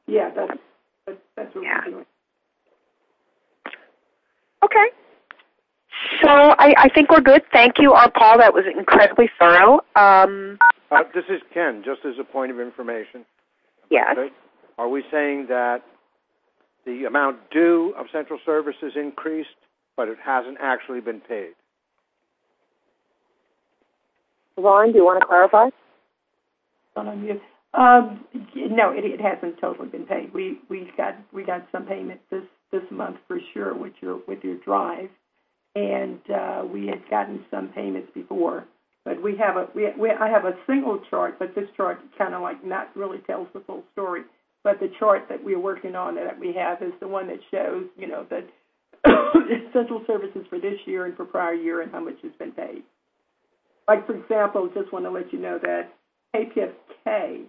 Yeah, that's what we're doing. Okay. So I think we're good. Thank you, Paul. That was incredibly thorough. This is Ken, just as a point of information. Yes. Are we saying that the amount due of Central Services increased, but it hasn't actually been paid? Ron, do you want to clarify? No, it hasn't totally been paid. We got some payments this month for sure with your drive, and we had gotten some payments before. But I have a single chart, but this chart kind of like not really tells the full story. But the chart that we're working on that we have is the one that shows, that Central Services for this year and for prior year and how much has been paid. Like, for example, just want to let you know that KPFK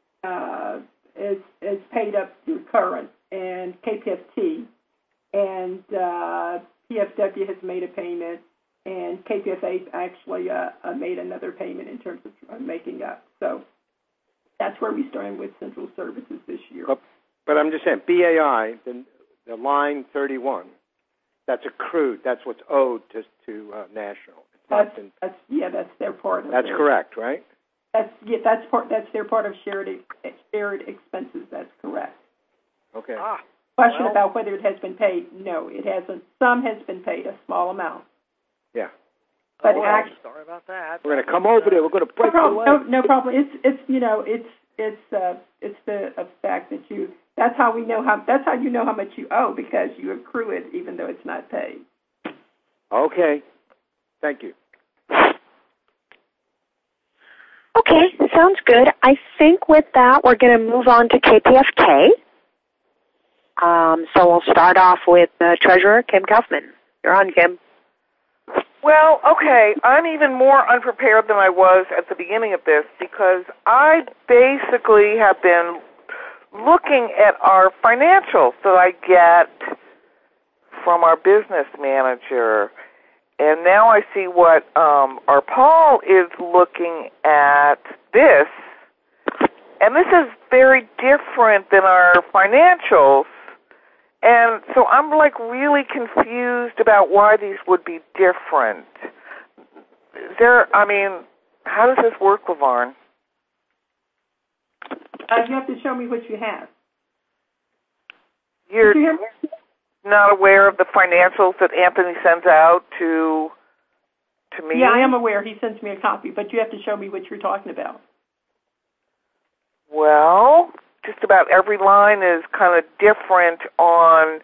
is paid up through current, and KPFT and PFW has made a payment, and KPFA actually made another payment in terms of making up. So that's where we started with Central Services this year. But I'm just saying, BAI, the line 31, that's accrued. That's what's owed to National. That's their part of it. That's correct, right? That's their part of shared expenses. That's correct. Okay. Question about whether it has been paid. No, it hasn't. Some has been paid, a small amount. Yeah. But sorry about that. We're going to come over there. We're going to break the leg. No problem. It's the fact that you. That's how we know how. That's how you know how much you owe, because you accrue it even though it's not paid. Okay. Thank you. Okay, sounds good. I think with that, we're going to move on to KPFK. So we'll start off with Treasurer Kim Kaufman. You're on, Kim. Well, okay, I'm even more unprepared than I was at the beginning of this, because I basically have been looking at our financials that I get from our business manager. And now I see what our Paul is looking at this, and this is very different than our financials, and so I'm like really confused about why these would be different. How does this work, LaVarn? You have to show me what you have. You're not aware of the financials that Anthony sends out to me? Yeah, I am aware. He sends me a copy, but you have to show me what you're talking about. Well, just about every line is kind of different on,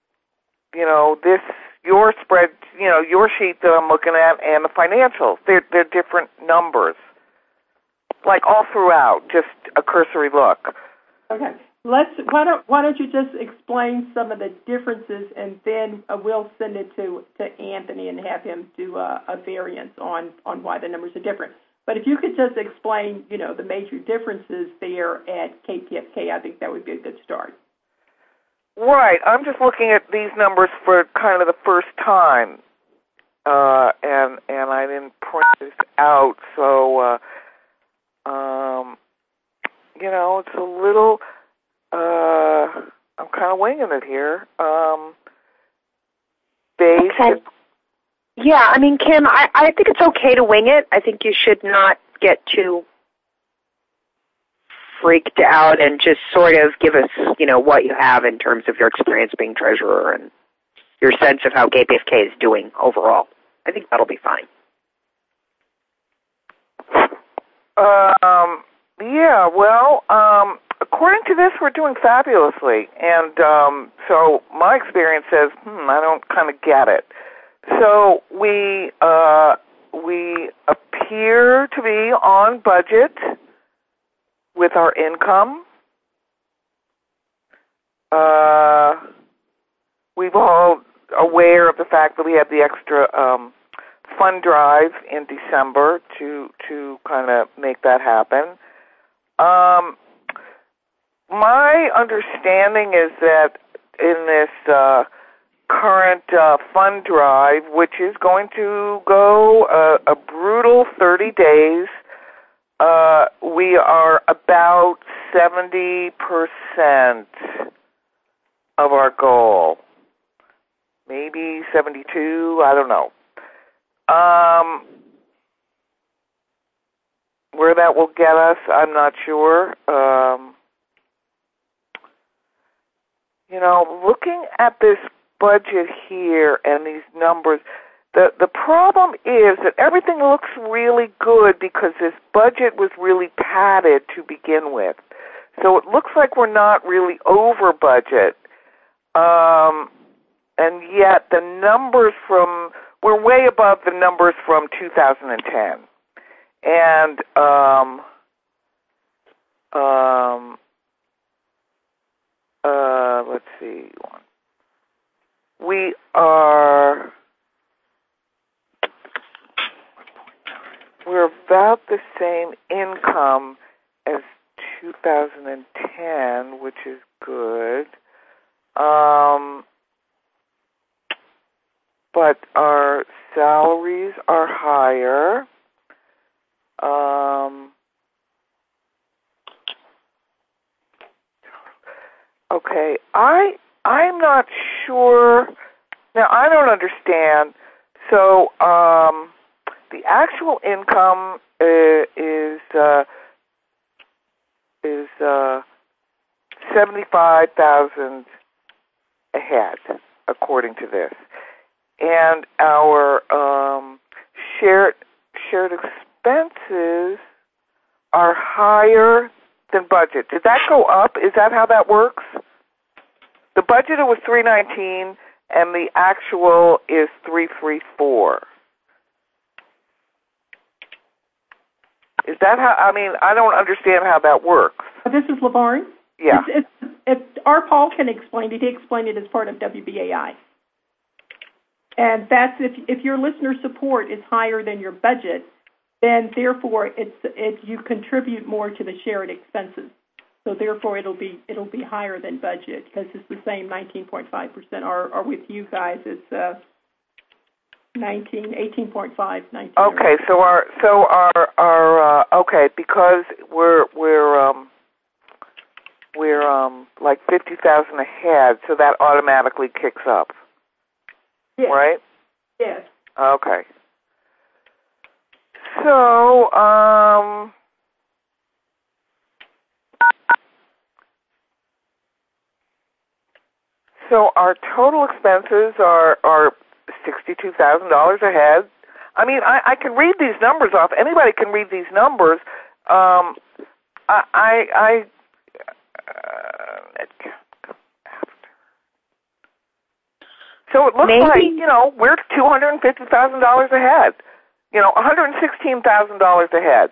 your spread, your sheet that I'm looking at, and the financials. They're different numbers, like all throughout, just a cursory look. Okay. Why don't you just explain some of the differences, and then we'll send it to Anthony and have him do a variance on why the numbers are different. But if you could just explain, the major differences there at KPFK, I think that would be a good start. Right. I'm just looking at these numbers for kind of the first time, and I didn't print this out, so it's a little. I'm kind of winging it here. Okay. Yeah, Kim, I think it's okay to wing it. I think you should not get too freaked out and just sort of give us, what you have in terms of your experience being treasurer and your sense of how KPFK is doing overall. I think that'll be fine. According to this, we're doing fabulously, and so my experience says, I don't kind of get it. So we appear to be on budget with our income. We've all aware of the fact that we had the extra fund drive in December to kind of make that happen. My understanding is that in this current fund drive, which is going to go a brutal 30 days, we are about 70% of our goal. Maybe 72, I don't know. Where that will get us, I'm not sure. Looking at this budget here and these numbers, the problem is that everything looks really good because this budget was really padded to begin with. So it looks like we're not really over budget. And yet the numbers we're way above the numbers from 2010. And let's see. We're about the same income as 2010, which is good. But our salaries are higher. Okay, I'm not sure. Now, I don't understand. So, the actual income is 75,000 ahead, according to this, and our shared expenses are higher than budget. Did that go up? Is that how that works? The budget was 319, and the actual is 334. Is that how? I mean, I don't understand how that works. This is LaVarn. Yeah. Our Paul can explain it. He explained it as part of WBAI. And that's if your listener support is higher than your budget, then therefore you contribute more to the shared expenses. So therefore it'll be higher than budget because it's the same 19.5%. Or with you guys it's 18.5, 19. Okay, so our okay, because we're like 50,000 ahead, so that automatically kicks up. Yes. Right? Yes. Okay. So, our total expenses are $62,000 ahead. I mean, I can read these numbers off. Anybody can read these numbers. So it looks like, we're $250,000 ahead. $116,000 ahead.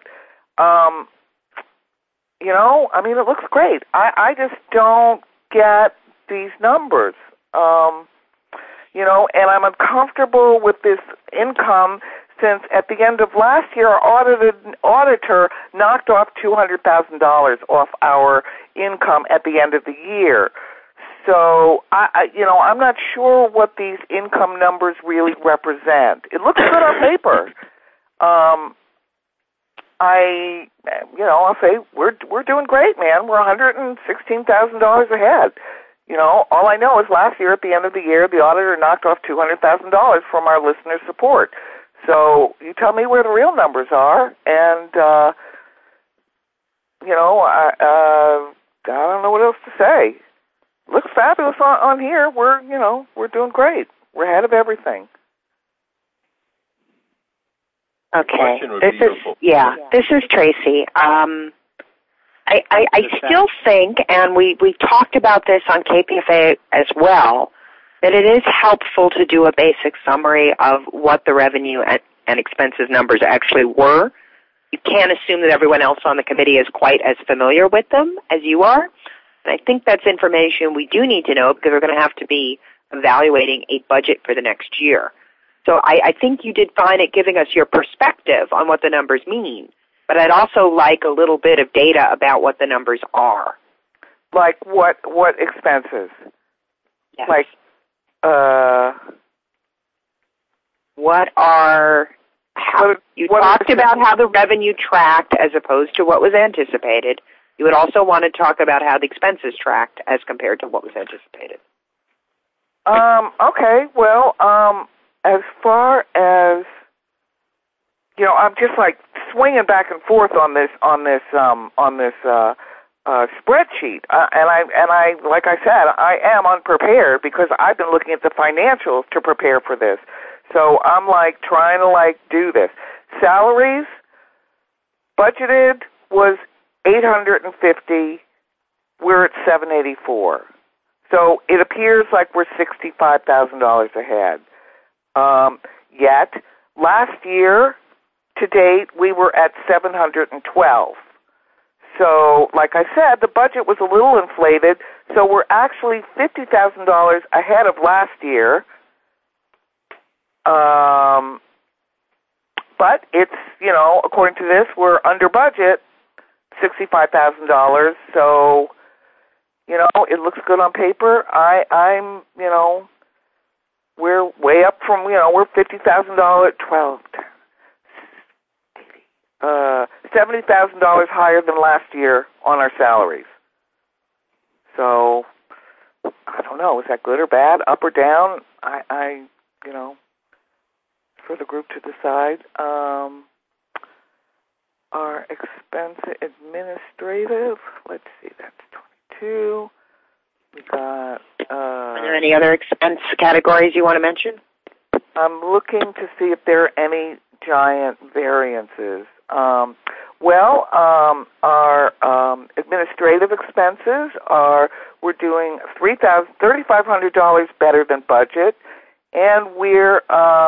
I mean, it looks great. I just don't get these numbers. And I'm uncomfortable with this income since at the end of last year, our auditor knocked off $200,000 off our income at the end of the year. So, I'm not sure what these income numbers really represent. It looks good on paper. I'll say we're doing great, man. We're $116,000 ahead. All I know is last year at the end of the year, the auditor knocked off $200,000 from our listener support. So you tell me where the real numbers are, and I don't know what else to say. Looks fabulous on here. We're doing great. We're ahead of everything. Okay. This is Tracy. I still think, and we talked about this on KPFA as well, that it is helpful to do a basic summary of what the revenue and expenses numbers actually were. You can't assume that everyone else on the committee is quite as familiar with them as you are. And I think that's information we do need to know because we're going to have to be evaluating a budget for the next year. So I think you did fine at giving us your perspective on what the numbers mean. But I'd also like a little bit of data about what the numbers are. Like what expenses? Yes. Like, you talked about how the revenue tracked as opposed to what was anticipated. You would also want to talk about how the expenses tracked as compared to what was anticipated. Okay. Well, as far as I'm just like swinging back and forth on this spreadsheet, and I, like I said, I am unprepared because I've been looking at the financials to prepare for this. So I'm like trying to do this. Salaries budgeted was $850. We're at $784. So it appears like we're $65,000 ahead. Yet last year to date we were at $712. So, like I said, the budget was a little inflated. So we're actually $50,000 ahead of last year. But it's, according to this, we're under budget, $65,000. So, it looks good on paper. I'm, we're way up from, we're $50,000, $70,000 higher than last year on our salaries. So, I don't know, is that good or bad, up or down? I for the group to decide. Our expense administrative, let's see, that's 22. We got... Are there any other expense categories you want to mention? I'm looking to see if there are any giant variances. Our administrative expenses we're doing $3,500 better than budget, and we're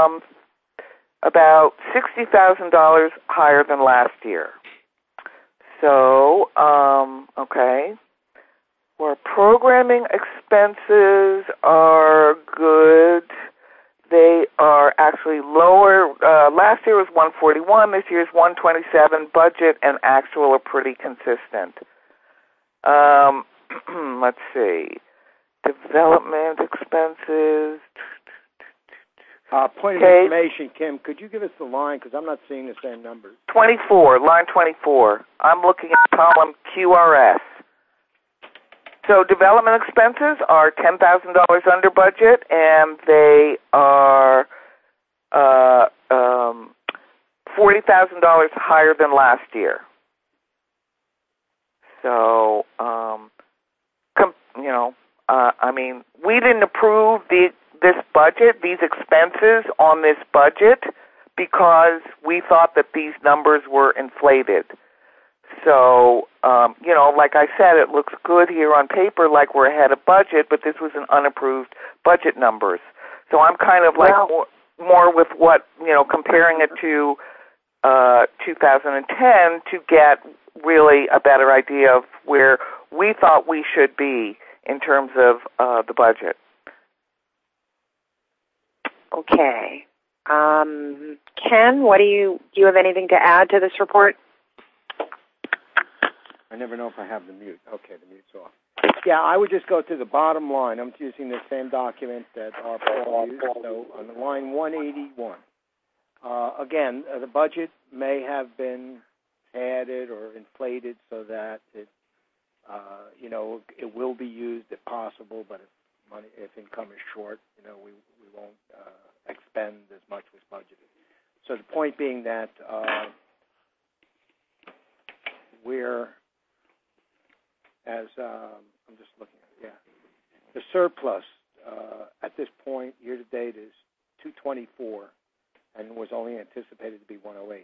about $60,000 higher than last year. So, okay. Our programming expenses are good. They are actually lower. Last year was $141. This year is $127. Budget and actual are pretty consistent. Let's see. Development expenses. Point of information, Kim, could you give us the line? Because I'm not seeing the same numbers. 24, line 24. I'm looking at column QRS. So development expenses are $10,000 under budget, and they are $40,000 higher than last year. So, we didn't approve this budget, these expenses on this budget, because we thought that these numbers were inflated. So, like I said, it looks good here on paper like we're ahead of budget, but this was an unapproved budget numbers. So I'm kind of more with what, comparing it to 2010 to get really a better idea of where we thought we should be in terms of the budget. Okay. Ken, do you have anything to add to this report? I never know if I have the mute. Okay, the mute's off. Yeah, I would just go to the bottom line. I'm using the same document that our Paul used. So on the line 181, again, the budget may have been added or inflated so that it, it will be used if possible. But if income is short, we won't expend as much as budgeted. So the point being that we're I'm just looking at the surplus at this point year to date is 224 and was only anticipated to be 108.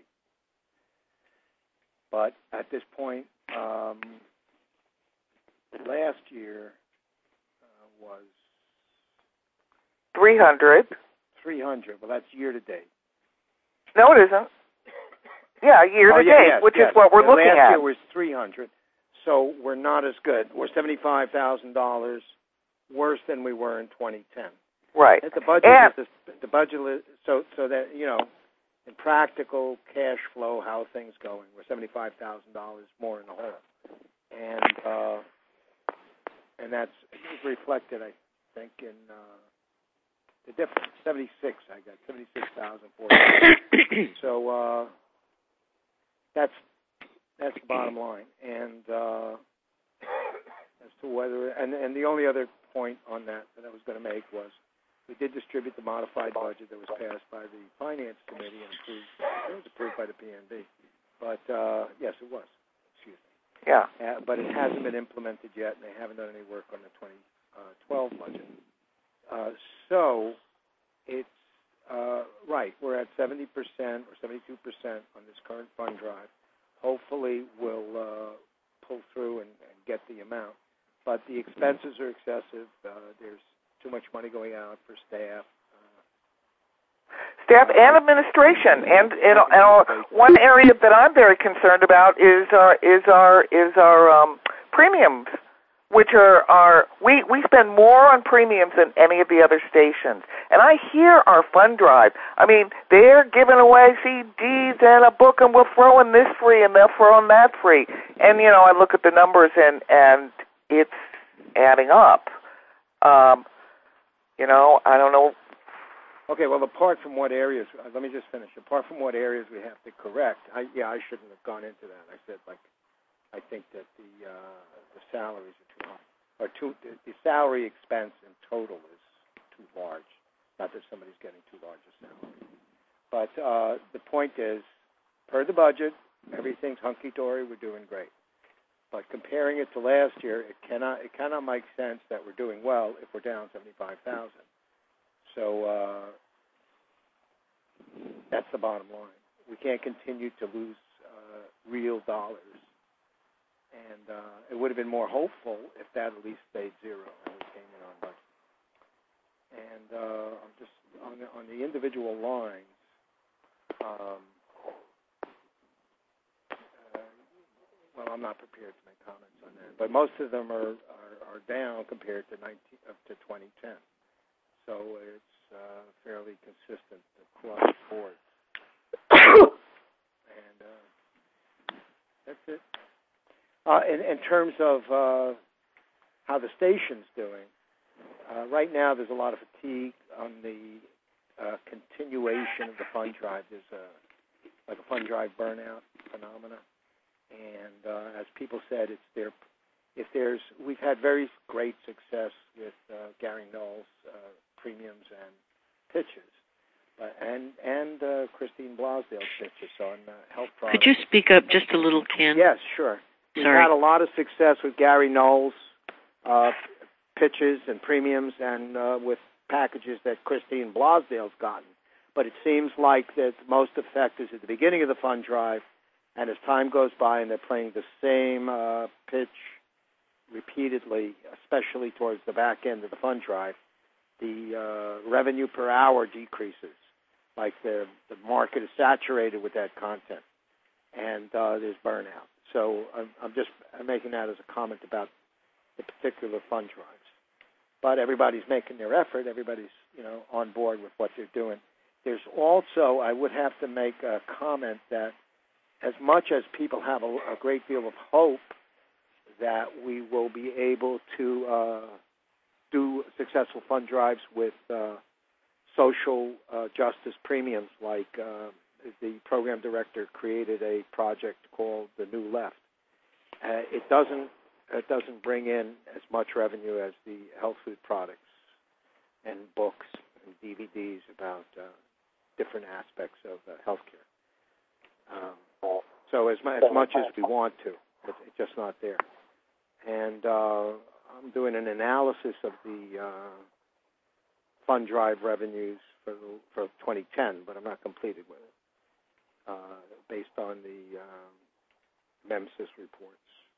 But at this point, last year was 300. 300. Well, that's year to date. No, it isn't. Yeah, year to date, which is what we're looking at. Last year was 300. So we're not as good. We're $75,000 worse than we were in 2010. Right. The budget is so that in practical cash flow, how things going. We're $75,000 more in the hole, and that's reflected, I think, in the difference. 76. I got 76,400. So that's That's the bottom line. And as to whether, and the only other point on that I was going to make was we did distribute the modified budget that was passed by the Finance Committee and approved. It was approved by the PNB. But, yes, it was. Excuse me. Yeah. But it hasn't been implemented yet, and they haven't done any work on the 2012 budget. So it's right. We're at 70% or 72% on this current fund drive. Hopefully, we'll pull through and get the amount. But the expenses are excessive. There's too much money going out for staff. Staff and administration, and one area that I'm very concerned about is our premiums, which we spend more on premiums than any of the other stations. And I hear our fund drive. I mean, they're giving away CDs and a book, and we'll throw in this free, and they'll throw in that free. And I look at the numbers, and it's adding up. I don't know. Okay, well, apart from what areas, let me just finish. Apart from what areas we have to correct, I shouldn't have gone into that. I said, I think that the salaries are too high, or the salary expense in total is too large. Not that somebody's getting too large a salary. But the point is, per the budget, everything's hunky-dory, we're doing great. But comparing it to last year, it cannot make sense that we're doing well if we're down $75,000. So that's the bottom line. We can't continue to lose real dollars. And it would have been more hopeful if that at least stayed zero and we came in on budget. And I'm just on the individual lines. Well, I'm not prepared to make comments on that, but most of them are down compared to 2010. So it's fairly consistent across the board. And that's it. In terms of how the station's doing, right now there's a lot of fatigue on the continuation of the fund drive. There's a fund drive burnout phenomena. And as people said, we've had very great success with Gary Knowles' premiums and pitches, and Christine Blasdale's pitches on health products. Could you speak up just a little, Ken? Yes, sure. We've Sorry. had a lot of success with Gary Knowles' pitches and premiums, and with packages that Christine Blasdale's gotten. But it seems like that most effect is at the beginning of the fund drive. And as time goes by and they're playing the same pitch repeatedly, especially towards the back end of the fund drive, the revenue per hour decreases. Like the market is saturated with that content, and there's burnout. So I'm making that as a comment about the particular fund drives. But everybody's making their effort. Everybody's on board with what they're doing. There's also, I would have to make a comment that as much as people have a great deal of hope that we will be able to do successful fund drives with social justice premiums, like the program director created a project called The New Left. It doesn't bring in as much revenue as the health food products and books and DVDs about different aspects of healthcare. So as much as we want to, it's just not there. And I'm doing an analysis of the fund drive revenues for 2010, but I'm not completed with it, based on the MEMSIS reports.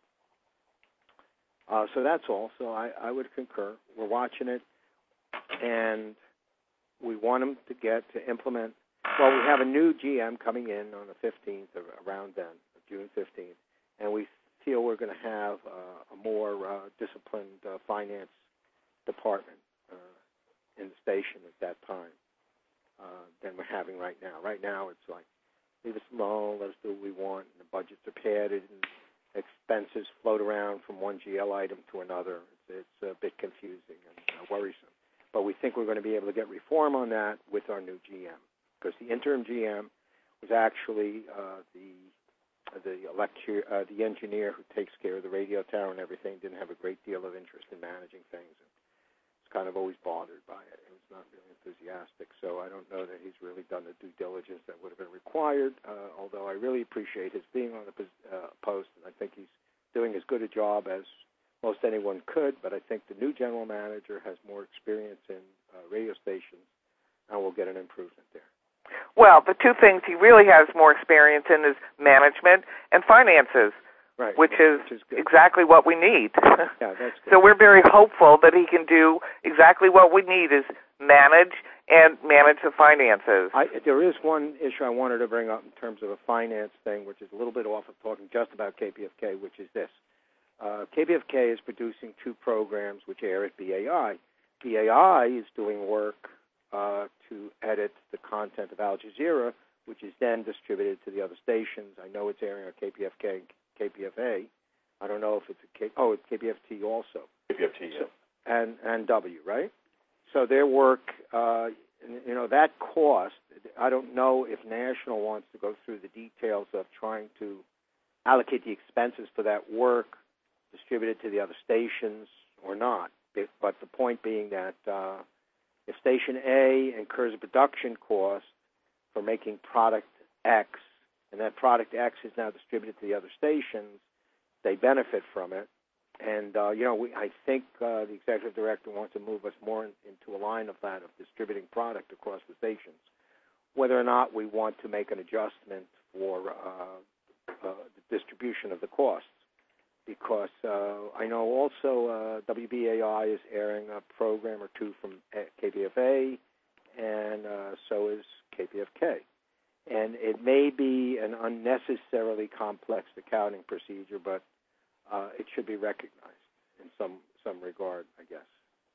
So that's all. So I would concur. We're watching it, and we want them to implement. Well, we have a new GM coming in on the 15th, around then, June 15th, and we feel we're going to have a more disciplined finance department in the station at that time than we're having right now. Right now, it's like, leave us alone, let us do what we want, and the budgets are padded, and expenses float around from one GL item to another. It's a bit confusing and worrisome. But we think we're going to be able to get reform on that with our new GM, because the interim GM was actually the engineer who takes care of the radio tower and everything didn't have a great deal of interest in managing things. It's kind of always bothered by it. He was not really enthusiastic, so I don't know that he's really done the due diligence that would have been required, although I really appreciate his being on the post, and I think he's doing as good a job as most anyone could, but I think the new general manager has more experience in radio stations, and we'll get an improvement there. Well, the two things he really has more experience in is management and finances, right, which is exactly what we need. Yeah, that's good. So we're very hopeful that he can do exactly what we need, is manage the finances. There is one issue I wanted to bring up in terms of a finance thing, which is a little bit off of talking just about KPFK, which is this. KPFK is producing two programs which air at BAI. BAI is doing work to edit the content of Al Jazeera, which is then distributed to the other stations. I know it's airing on KPFK and KPFA. I don't know if it's it's KPFT also. KPFT, yeah. And W, right? So their work, that cost, I don't know if National wants to go through the details of trying to allocate the expenses for that work, distribute it to the other stations or not. But the point being that if Station A incurs a production cost for making product X, and that product X is now distributed to the other stations, they benefit from it. And, I think the executive director wants to move us more into a line of that, of distributing product across the stations. Whether or not we want to make an adjustment for the distribution of the costs. Because I know also WBAI is airing a program or two from KPFA, and so is KPFK. And it may be an unnecessarily complex accounting procedure, but it should be recognized in some regard, I guess.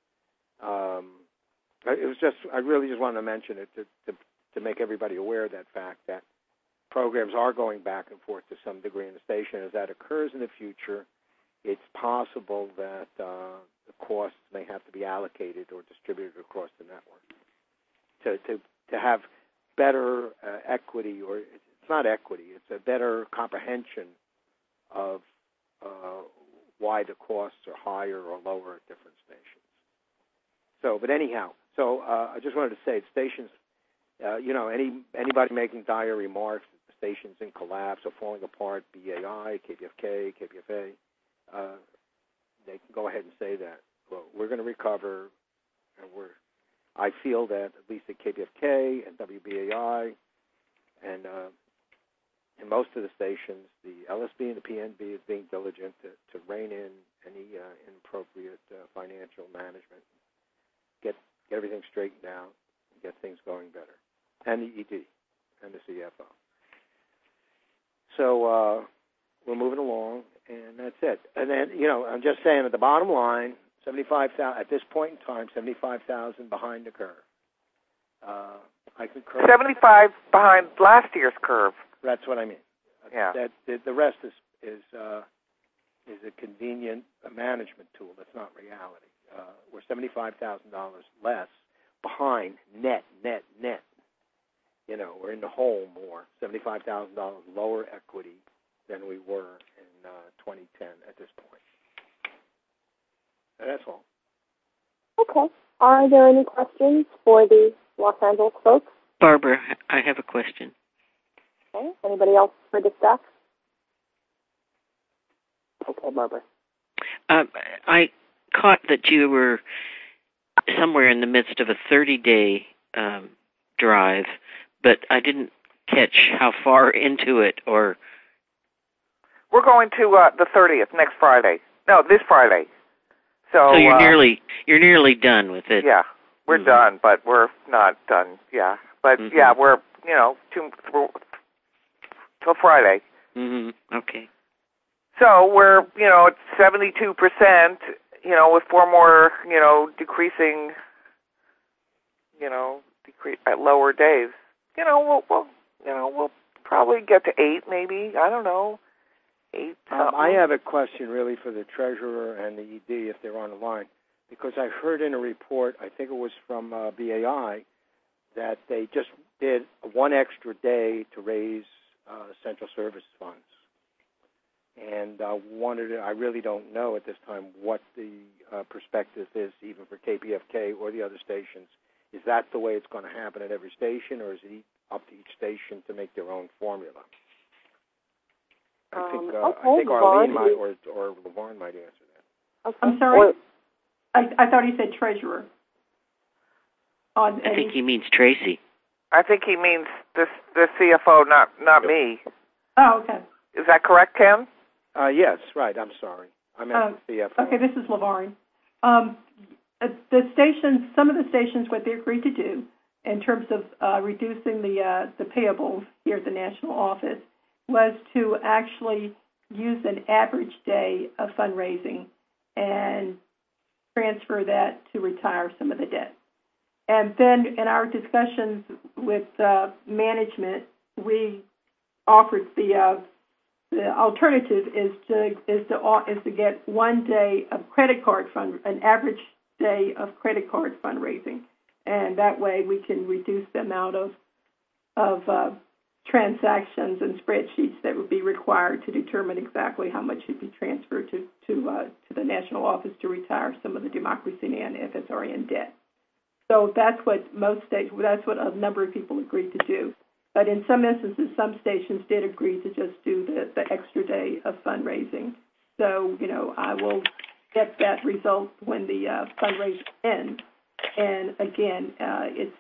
I really just wanted to mention it to make everybody aware of that fact that programs are going back and forth to some degree in the station. As that occurs in the future, it's possible that the costs may have to be allocated or distributed across the network to have better equity, or it's not equity, it's a better comprehension of why the costs are higher or lower at different stations. So, but anyhow, I just wanted to say, stations, anybody making dire remarks, the stations in collapse or falling apart, BAI, KPFK, KPFA, they can go ahead and say that. Well, we're going to recover, and I feel that at least at KPFK and WBAI and most of the stations, the LSB and the PNB is being diligent to rein in any inappropriate financial management, get everything straightened out, and get things going better, and the ED and the CFO. So we're moving along, and that's it. And then, I'm just saying at the bottom line, 75,000 at this point in time, 75,000 behind the curve. I concur. 75 behind last year's curve. That's what I mean. Yeah. The rest is a convenient management tool. That's not reality. We're $75,000 less behind net. We're in the hole more. $75,000 lower equity than we were in 2010 at this point. And that's all. Okay. Are there any questions for the Los Angeles folks? Barbara, I have a question. Okay. Anybody else for the staff? Okay, Barbara. I caught that you were somewhere in the midst of a 30-day drive, but I didn't catch how far into it or... We're going to the 30th, next Friday. No, this Friday. So you're nearly done with it. Yeah, we're done, but we're not done. Yeah, but yeah, we're till Friday. Okay. So we're at 72%. With 4 more decreasing. At lower days. We'll probably get to 8, maybe. I don't know. 8. I have a question really for the treasurer and the ED if they're on the line, because I heard in a report, I think it was from BAI, that they just did one extra day to raise central service funds. And I really don't know at this time what the perspective is, even for KPFK or the other stations. Is that the way it's going to happen at every station, or is it up to each station to make their own formula? I think Arlene might, or LaVarn might answer that. Okay. I'm sorry? I thought he said treasurer. I think he means Tracy. I think he means the CFO, not me. Oh, okay. Is that correct, Ken? Yes, right. I'm sorry. I meant the CFO. Okay, this is LaVarn. The stations, some of the stations, what they agreed to do in terms of reducing the payables here at the national office was to actually use an average day of fundraising and transfer that to retire some of the debt. And then in our discussions with management, we offered the alternative is to get 1 day of credit card an average day of credit card fundraising, and that way we can reduce the amount of transactions and spreadsheets that would be required to determine exactly how much should be transferred to the national office to retire some of the Democracy Now! And FSRN debt. So that's what that's what a number of people agreed to do. But in some instances, some stations did agree to just do the extra day of fundraising. So, I will get that result when the fundraising ends. And again, it's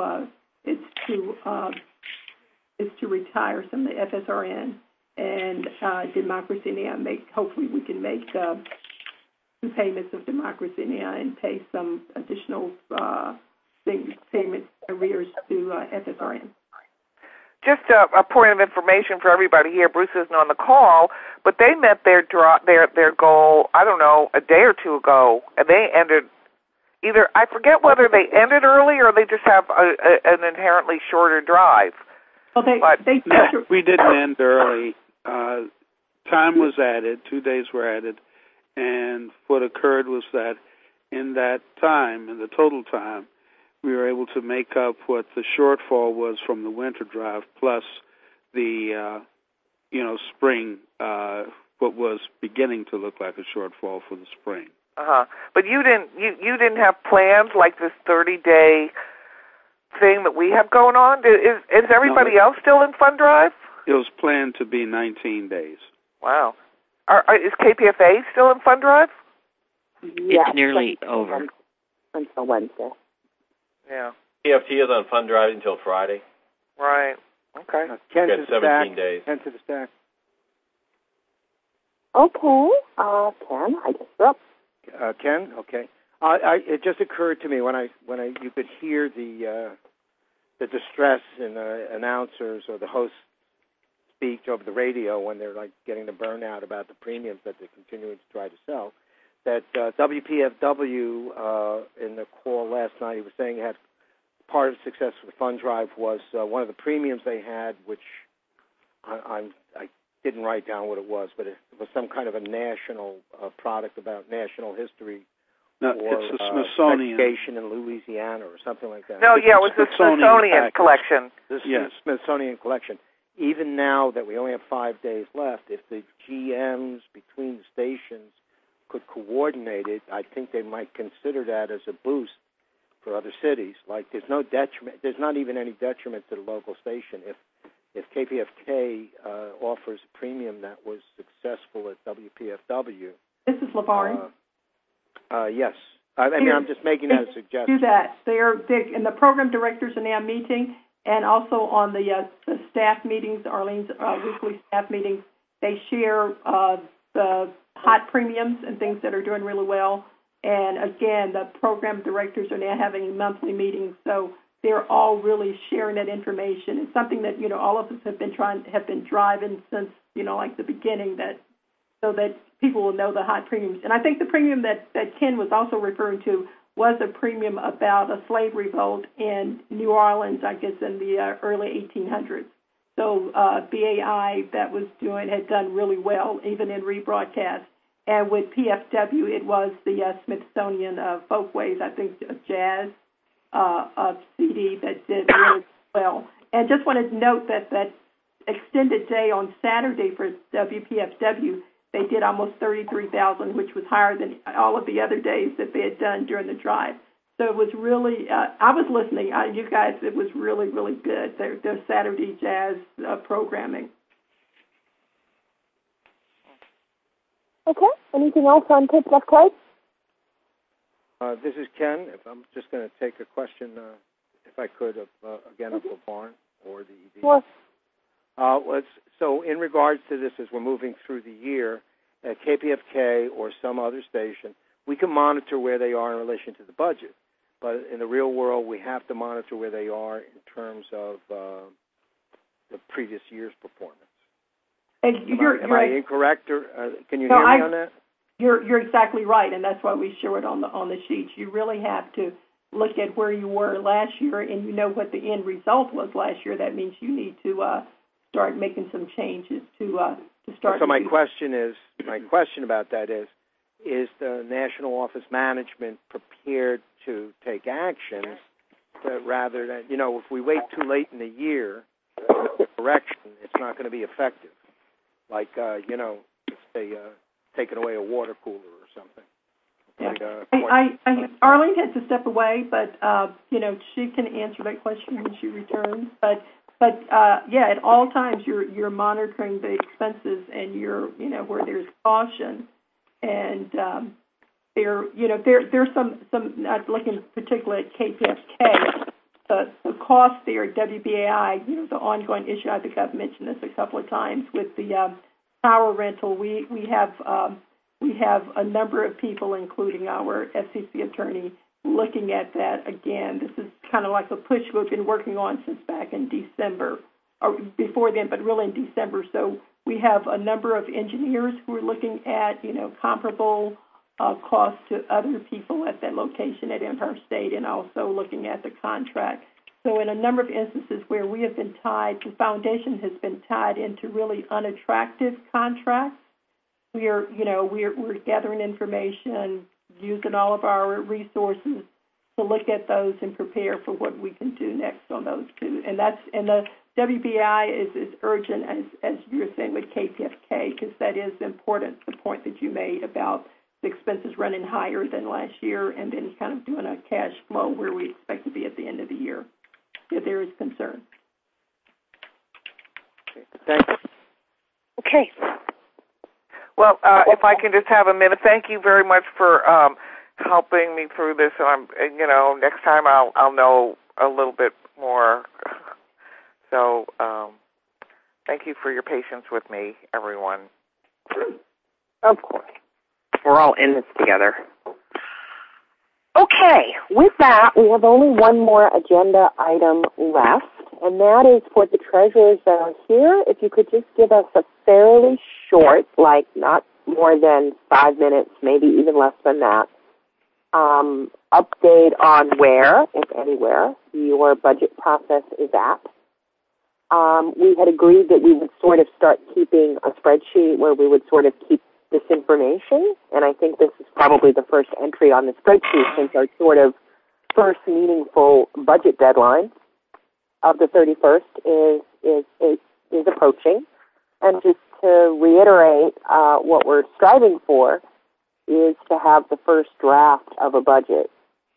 to retire some of the FSRN and Democracy Now! Hopefully we can make some payments of Democracy Now! And pay some additional payment arrears to FSRN. Just a point of information for everybody here. Bruce isn't on the call, but they met their goal, I don't know, a day or two ago, and they ended either, I forget whether they ended early or they just have an inherently shorter drive. Well, we didn't end early. Time was added, 2 days were added, and what occurred was that in that time, in the total time, we were able to make up what the shortfall was from the winter drive, plus the, spring, what was beginning to look like a shortfall for the spring. But you didn't have plans like this 30-day thing that we have going on? Is everybody else still in Fund Drive? It was planned to be 19 days. Wow. Is KPFA still in Fund Drive? Yes, it's nearly over. Until Wednesday. Yeah. EFT is on Fund Drive until Friday. Right. Okay. Ken to the 17 stack. days. Ken to the stack. Okay. Ken, I guess you're up. Ken, okay. It just occurred to me when you could hear the distress in the announcers or the hosts speak over the radio when they're like getting the burnout about the premiums that they're continuing to try to sell. That WPFW in the call last night, he was saying had part of the success of the fund drive was one of the premiums they had, which I didn't write down what it was, but it was some kind of a national product about national history. No, or it's the Smithsonian. Segregation in Louisiana or something like that. No, yeah, it was the Smithsonian collection. This is the Smithsonian collection. Even now that we only have 5 days left, if the GMs between the stations could coordinate it, I think they might consider that as a boost for other cities. Like there's no detriment, there's not even any detriment to the local station. If KPFK offers a premium that was successful at WPFW. This is LaVarn. Yes. I mean, I'm just making that a suggestion. Do that. And the program directors are now meeting, and also on the staff meetings, Arlene's weekly staff meetings, they share the hot premiums and things that are doing really well. And again, the program directors are now having monthly meetings, so they're all really sharing that information. It's something that all of us have been driving since like the beginning, so that people will know the hot premiums. And I think the premium that Ken was also referring to was a premium about a slave revolt in New Orleans, I guess, in the early 1800s. So BAI had done really well, even in rebroadcast. And with PFW, it was the Smithsonian Folkways, I think, jazz CD that did really well. And just wanted to note that extended day on Saturday for WPFW, they did almost 33,000, which was higher than all of the other days that they had done during the drive. So it was really, I was listening. You guys, it was really, really good, their Saturday jazz programming. Okay. Anything else on KPFK? This is Ken. If I'm just going to take a question, if I could, of LeBarn or the ED. Sure. So in regards to this, as we're moving through the year, at KPFK or some other station, we can monitor where they are in relation to the budget. But in the real world, we have to monitor where they are in terms of the previous year's performance. Am I incorrect, or can you hear me on that? You're exactly right, and that's why we show it on the sheets. You really have to look at where you were last year, and you know what the end result was last year. That means you need to start making some changes to start. So my question about that is the National Office Management prepared to take action rather than, if we wait too late in the year, correction, it's not going to be effective. Like, say, taking away a water cooler or something. Yeah. Arlene had to step away, but, she can answer that question when she returns. But at all times you're monitoring the expenses and you're, where there's caution. And there's some not looking particularly at KPFK, the cost there at WBAI, the ongoing issue. I think I've mentioned this a couple of times with the power rental. We have a number of people, including our FCC attorney, looking at that again. This is kind of like a push we've been working on since back in December, or before then, but really in December. So we have a number of engineers who are looking at, comparable costs to other people at that location at Empire State, and also looking at the contract. So in a number of instances where we have been tied, the foundation has been tied into really unattractive contracts. We're gathering information, using all of our resources to look at those and prepare for what we can do next on those two. And the WBI is urgent, as you were saying with KPFK, because that is important, the point that you made about the expenses running higher than last year, and then kind of doing a cash flow where we expect to be at the end of the year, if there is concern. Thanks. Okay. Well, if I can just have a minute, thank you very much for helping me through this. And next time I'll know a little bit more. So, thank you for your patience with me, everyone. Of course. We're all in this together. Okay, with that, we have only one more agenda item left, and that is for the treasurers that are here. If you could just give us a fairly short, like not more than 5 minutes, maybe even less than that, update on where, if anywhere, your budget process is at. We had agreed that we would sort of start keeping a spreadsheet where we would sort of keep this information, and I think this is probably the first entry on the spreadsheet since our sort of first meaningful budget deadline of the 31st is approaching. And just to reiterate, what we're striving for is to have the first draft of a budget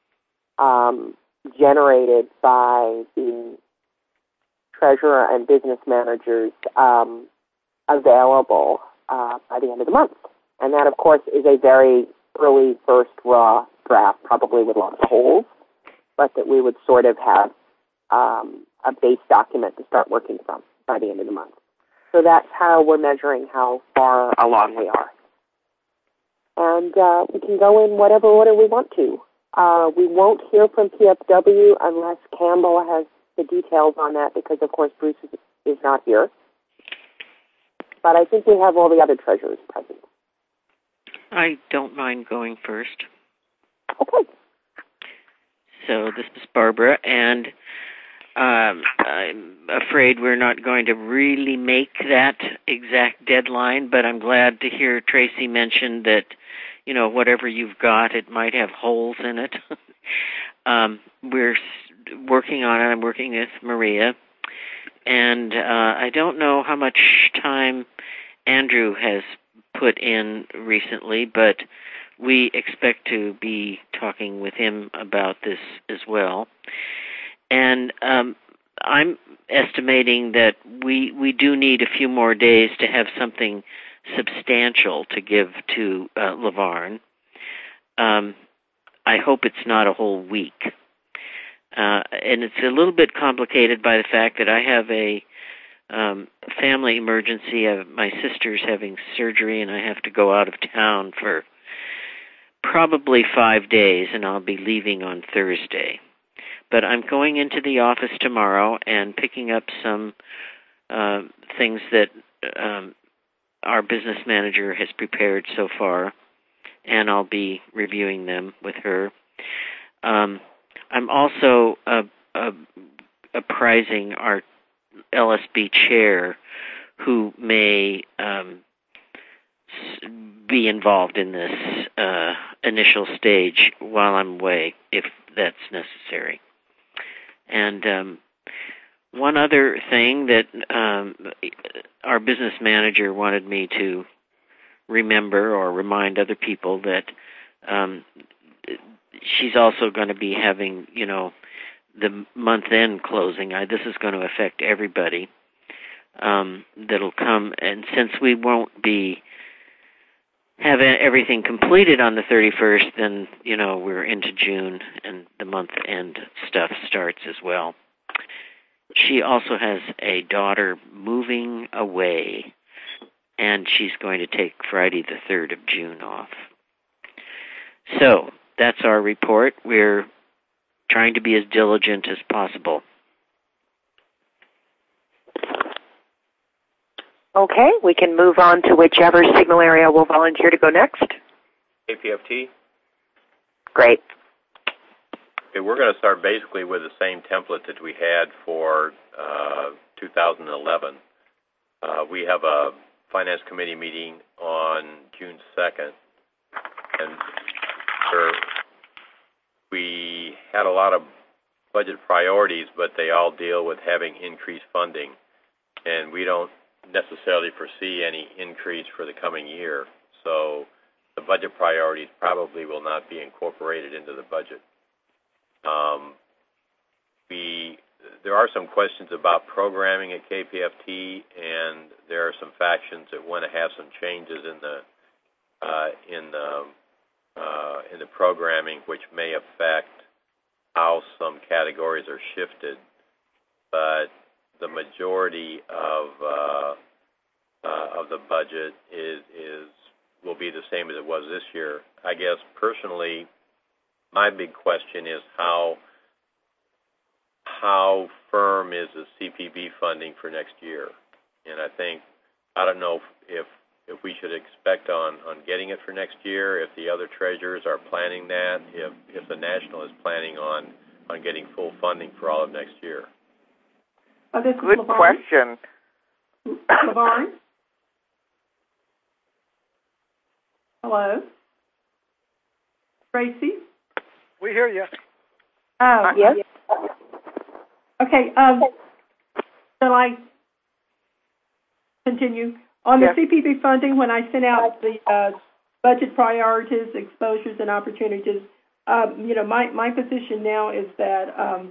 generated by the treasurer and business managers available by the end of the month. And that, of course, is a very early first raw draft, probably with lots of holes, but that we would sort of have a base document to start working from by the end of the month. So that's how we're measuring how far along we are. And we can go in whatever order we want to. We won't hear from PFW unless Campbell has the details on that because, of course, Bruce is not here. But I think we have all the other treasurers present. I don't mind going first. Okay. So this is Barbara, and I'm afraid we're not going to really make that exact deadline, but I'm glad to hear Tracy mention that, whatever you've got, it might have holes in it. We're working on it. I'm working with Maria, and I don't know how much time Andrew has put in recently, but we expect to be talking with him about this as well. And I'm estimating that we do need a few more days to have something substantial to give to LaVarn. I hope it's not a whole week. And it's a little bit complicated by the fact that I have a family emergency. My sister's having surgery, and I have to go out of town for probably 5 days, and I'll be leaving on Thursday. But I'm going into the office tomorrow and picking up some things that our business manager has prepared so far, and I'll be reviewing them with her. I'm also apprising our LSB chair, who may be involved in this initial stage while I'm away, if that's necessary. And one other thing that our business manager wanted me to remember or remind other people that she's also going to be having, the month-end closing. This is going to affect everybody that'll come. And since we won't be having everything completed on the 31st, then, we're into June, and the month-end stuff starts as well. She also has a daughter moving away, and she's going to take Friday the 3rd of June off. So that's our report. We're trying to be as diligent as possible. Okay, we can move on to whichever signal area will volunteer to go next. KPFT. Great. Okay, we're going to start basically with the same template that we had for 2011. We have a Finance Committee meeting on June 2nd, and we had a lot of budget priorities, but they all deal with having increased funding, and we don't necessarily foresee any increase for the coming year. So the budget priorities probably will not be incorporated into the budget. There are some questions about programming at KPFT, and there are some factions that want to have some changes in the programming, which may affect how some categories are shifted. But the majority of the budget will be the same as it was this year. I guess personally, my big question is how firm is the CPB funding for next year? And I don't know if we should expect on getting it for next year, if the other treasurers are planning that, if the National is planning on getting full funding for all of next year. Good question. LaVarn? Hello? Tracy? We hear you. Oh, Yes? Okay, shall I continue? On the CPB funding, when I sent out the budget priorities, exposures, and opportunities, my position now is that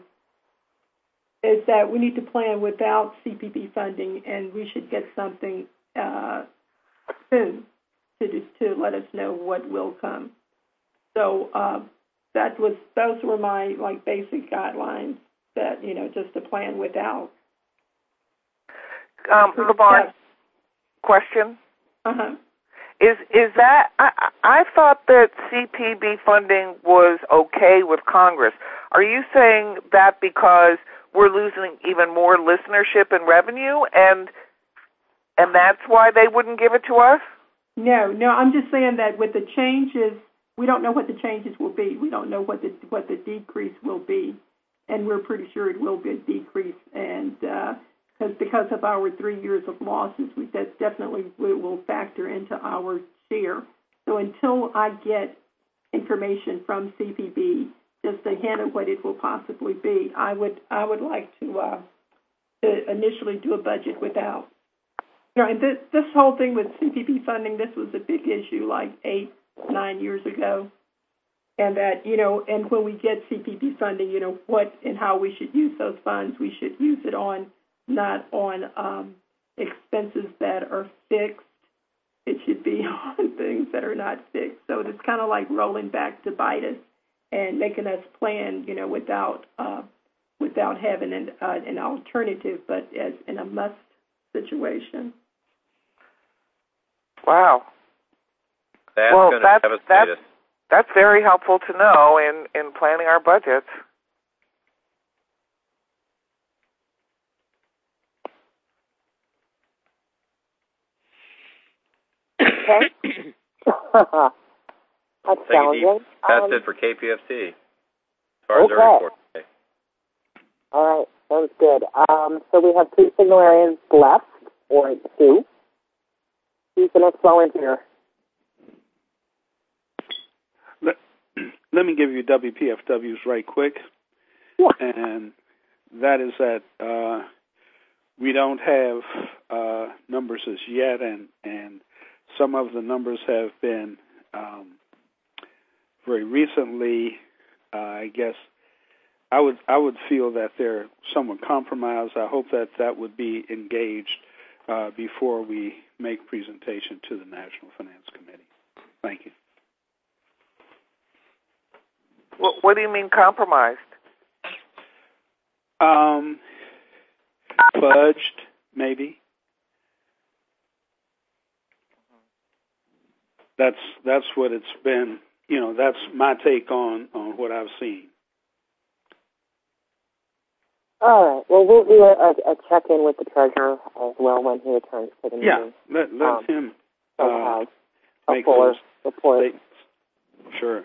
we need to plan without CPB funding, and we should get something soon to let us know what will come. So those were my basic guidelines that just to plan without. LaVarn, question. Uh-huh. Is that I thought that CPB funding was okay with Congress. Are you saying that because we're losing even more listenership and revenue, and that's why they wouldn't give it to us? No, I'm just saying that with the changes, we don't know what the changes will be. We don't know what the decrease will be, and we're pretty sure it will be a decrease. And because of our 3 years of losses, that definitely will factor into our share. So until I get information from CPB, just a hint of what it will possibly be, I would like to to initially do a budget without. And this whole thing with CPP funding, this was a big issue like 8-9 years ago. And that, and when we get CPP funding, what and how we should use those funds, we should use it on, not on expenses that are fixed. It should be on things that are not fixed. So it's kind of like rolling back to bite us and making us plan, without having an alternative, but as in a must situation. Wow. That's going to devastate us. That's very helpful to know in planning our budgets. Okay. That's challenging. That's it for KPFT, as far as our report today. All right, sounds good. So we have 2 signalarians left, or 2. Who's the next volunteer? Let me give you WPFWs right quick. Yeah. And that is that we don't have numbers as yet, and some of the numbers have been very recently, I guess, I would feel that they're somewhat compromised. I hope that would be engaged before we make presentation to the National Finance Committee. Thank you. What do you mean compromised? Fudged, maybe. That's what it's been. That's my take on what I've seen. All right. Well, we'll do a check-in with the treasurer as well when he returns to the meeting. Yeah, let him make those report. Statements. Sure.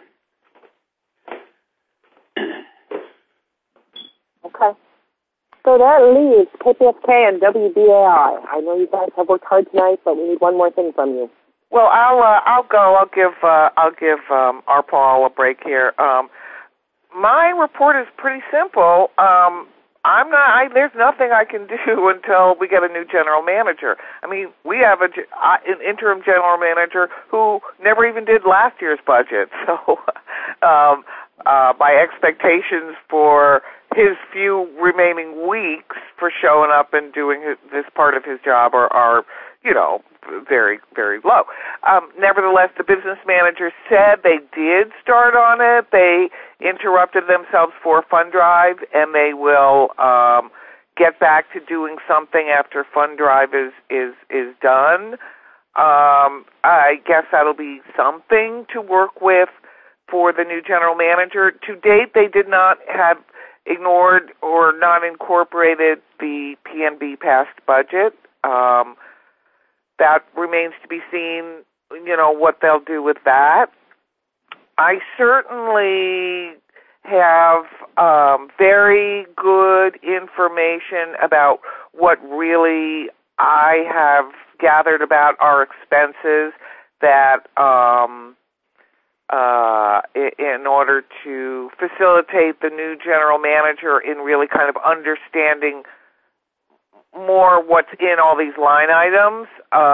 Okay. So that leaves KPFK and WBAI. I know you guys have worked hard tonight, but we need one more thing from you. Well, I'll go. I'll give our Paul a break here. My report is pretty simple. There's nothing I can do until we get a new general manager. I mean, we have an interim general manager who never even did last year's budget. So, my expectations for his few remaining weeks for showing up and doing this part of his job are very, very low. Nevertheless, the business manager said they did start on it. They interrupted themselves for a fund drive, and they will get back to doing something after fund drive is done. I guess that'll be something to work with for the new general manager. To date, they did not have ignored or not incorporated the PNB past budget. That remains to be seen, what they'll do with that. I certainly have very good information about what really I have gathered about our expenses that in order to facilitate the new general manager in really kind of understanding more what's in all these line items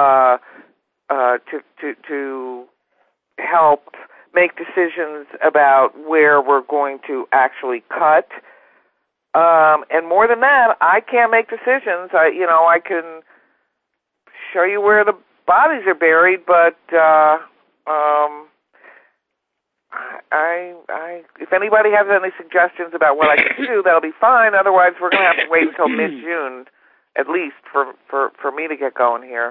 to help make decisions about where we're going to actually cut. And more than that, I can't make decisions. I can show you where the bodies are buried, but if anybody has any suggestions about what I can do, that'll be fine. Otherwise, we're going to have to wait until mid-June, at least, for me to get going here.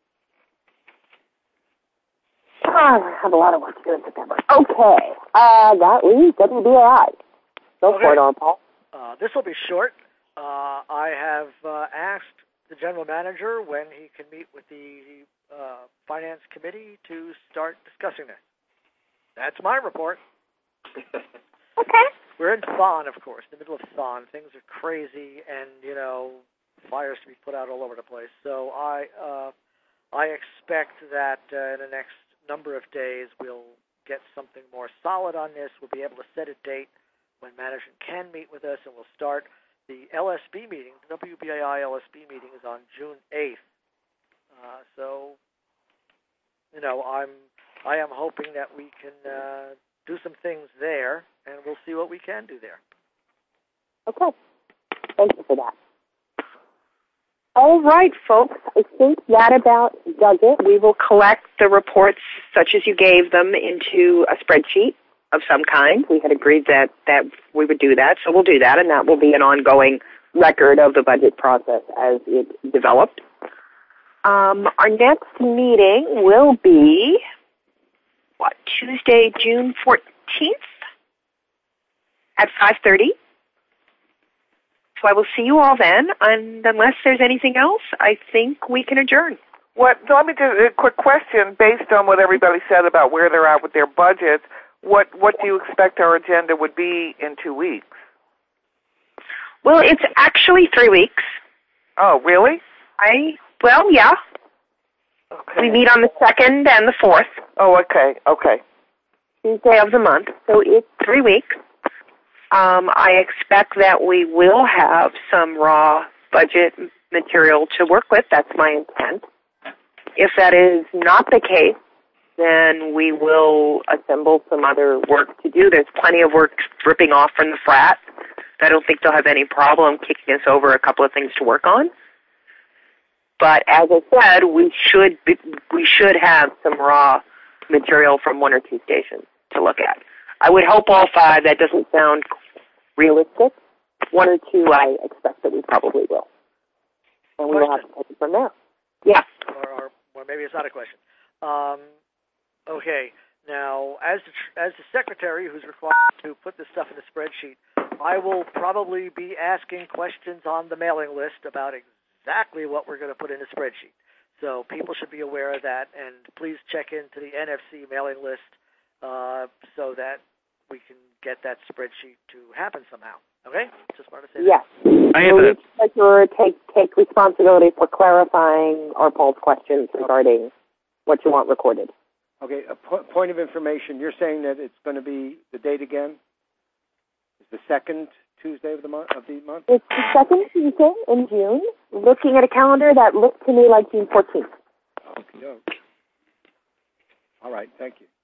I have a lot of work to do in September. Okay. That leaves WBAI. Go for it, Paul. This will be short. I have asked the general manager when he can meet with the finance committee to start discussing this. That's my report. Okay. We're in Thon, of course, in the middle of Thon. Things are crazy, and fires to be put out all over the place. So I expect that in the next number of days we'll get something more solid on this. We'll be able to set a date when management can meet with us, and we'll start the LSB meeting, the WBAI LSB meeting, is on June 8th. So, you know, I am hoping that we can do some things there, and we'll see what we can do there. Okay. Thank you for that. All right, folks. I think that about does it. We will collect the reports such as you gave them into a spreadsheet of some kind. We had agreed that we would do that, so we'll do that, and that will be an ongoing record of the budget process as it developed. Our next meeting will be, Tuesday, June 14th at 5:30. So I will see you all then, and unless there's anything else, I think we can adjourn. So let me do a quick question based on what everybody said about where they're at with their budgets. What do you expect our agenda would be in 2 weeks? Well, it's actually 3 weeks. Oh, really? Yeah. Okay. We meet on the 2nd and the 4th. Oh, okay. Tuesday of the month, so it's 3 weeks. I expect that we will have some raw budget material to work with. That's my intent. If that is not the case, then we will assemble some other work to do. There's plenty of work dripping off from the frat. I don't think they'll have any problem kicking us over a couple of things to work on. But as I said, we should have some raw material from 1 or 2 stations to look at. I would hope all 5. That doesn't sound realistic. 1 or 2, I expect that we probably will. And we will have to take it from there. Yeah. Or maybe it's not a question. Okay. Now, as the secretary who's required to put this stuff in the spreadsheet, I will probably be asking questions on the mailing list about exactly what we're going to put in the spreadsheet. So people should be aware of that, and please check into the NFC mailing list so that we can get that spreadsheet to happen somehow. Okay? Just wanted to say yes. that. Yes. Will you take responsibility for clarifying our Paul's questions regarding what you want recorded? Okay, a point of information. You're saying that it's going to be the date again? Is the 2nd Tuesday of the month? It's the 2nd Tuesday in June. Looking at a calendar, that looks to me like June 14th. Okay. All right, thank you.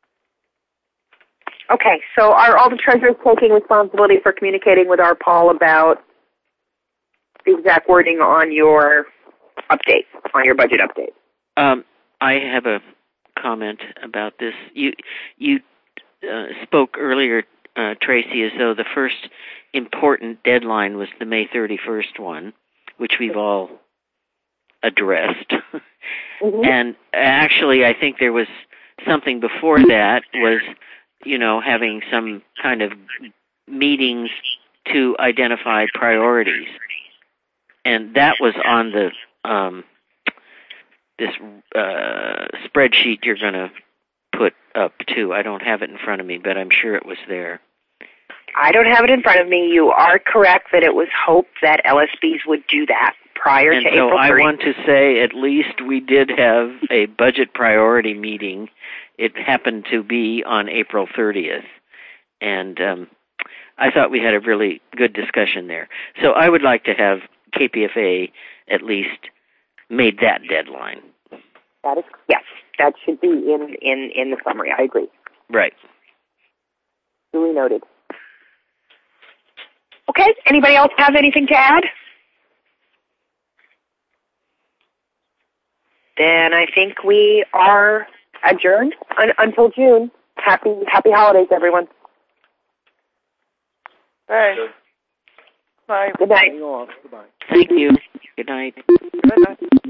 Okay, so are all the treasurers taking responsibility for communicating with our Paul about the exact wording on your update, on your budget update? I have a comment about this. You spoke earlier, Tracy, as though the first important deadline was the May 31st one, which we've all addressed. Mm-hmm. And actually, I think there was something before that was, having some kind of meetings to identify priorities. And that was on the this spreadsheet you're going to put up, too. I don't have it in front of me, but I'm sure it was there. I don't have it in front of me. You are correct that it was hoped that LSBs would do that prior to April 30th. And so I want to say at least we did have a budget priority meeting. It happened to be on April 30th. And I thought we had a really good discussion there. So I would like to have KPFA at least made that deadline. Yes, that should be in the summary. I agree. Right. Duly noted. Okay, anybody else have anything to add? Then I think we are adjourned until June. Happy holidays, everyone. Hey. Bye. Good night. Goodbye. Thank you. Good night. Good night.